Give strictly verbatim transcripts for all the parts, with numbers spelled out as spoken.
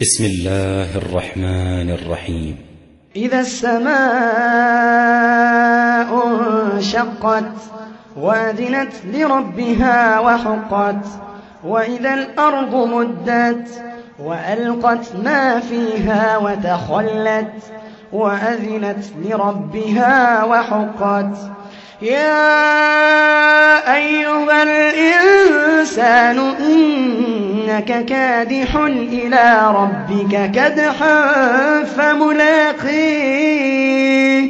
بسم الله الرحمن الرحيم. إذا السماء انشقت وأذنت لربها وحقت وإذا الأرض مدت وألقت ما فيها وتخلت وأذنت لربها وحقت. يا أيها الإنسان إنك كادح إلى ربك كدحا فملاقيه.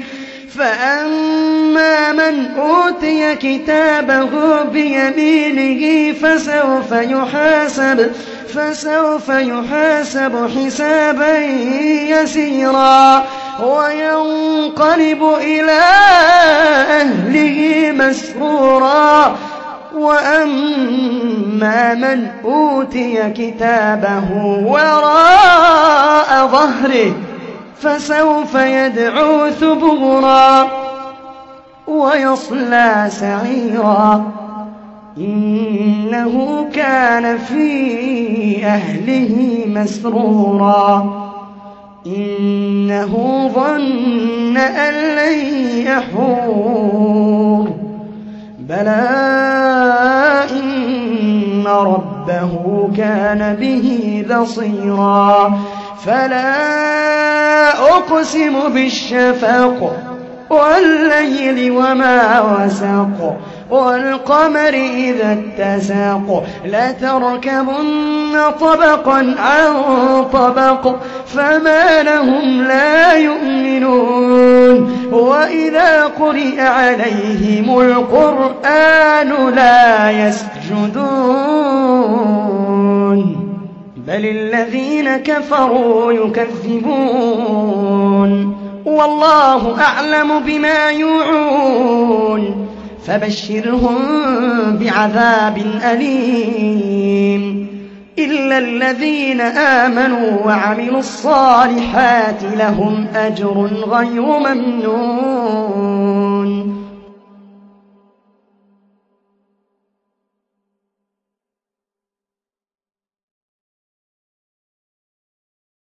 فأما من أوتي كتابه بيمينه فسوف يحاسب فسوف يحاسب حسابا يسيرا وينقلب إلى أهله مسرورا. وأما من أوتي كتابه وراء ظهره فسوف يدعو ثبورا ويصلى سعيرا إنه كان في أهله مسرورا إنه ظن أن لن يحور بلى إن ربه كان به بصيرا. فلا أقسم بالشفق والليل وما وسق والقمر إذا اتسق لتركبن طبقا عن طبق فما لهم لا يؤمنون. وإذا قرئ عليهم القرآن لا يسجدون بل الذين كفروا يكذبون والله أعلم بما يوعون فبشرهم بعذاب أليم إلا الذين آمنوا وعملوا الصالحات لهم أجر غير ممنون.